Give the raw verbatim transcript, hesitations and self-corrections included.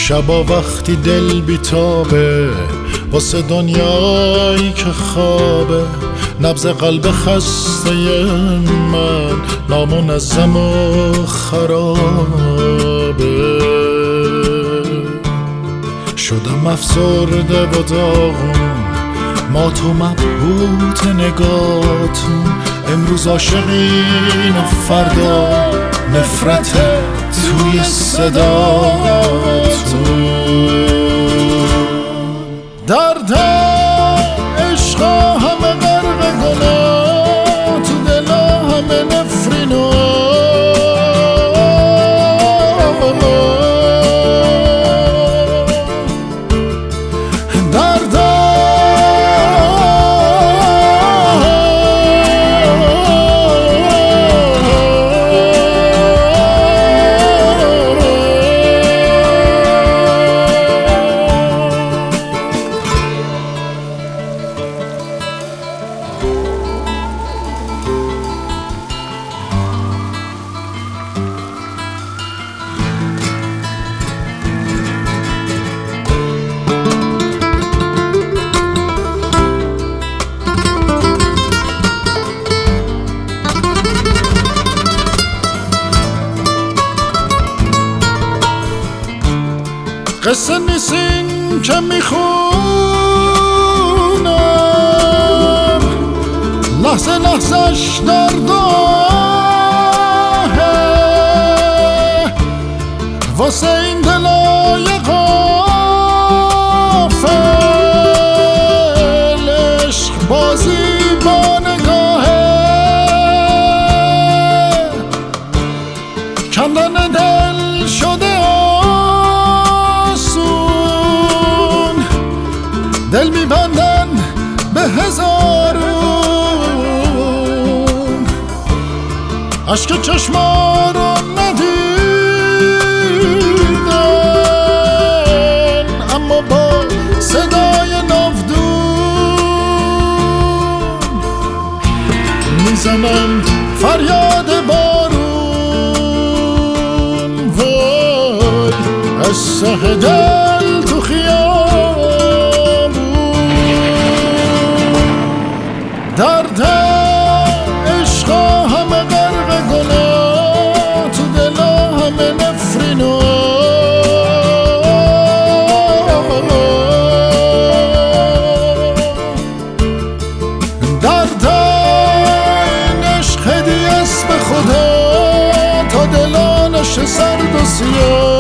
شبا وقتی دل بیتابه واسه دنیایی که خوابه، نبض قلب خسته من نامنظم و خرابه. شدم افسرده و داغون، ما تو مبهوت نگاتون، امروز عاشقین و فردا نفرت توی صداتون. درد عشقا همه غرق گناه، تو دلا همه نفرین و قصه نیستین که میخونم، لحظه لحظهش درد و آهه، واسه این دلای غافل عشق بازی با نگاهه، کندن دل شده دل میبندن به هزارون، عشق چشما رو ندیدن اما با صدای ناودون میزنن فریاد بارون. وای از ته دل تو خیال درد عشقا همه غرق گناه، تو دلا همه نفرین و درد این عشق هدیه است به خدا تا دلانش سرد و سیاه.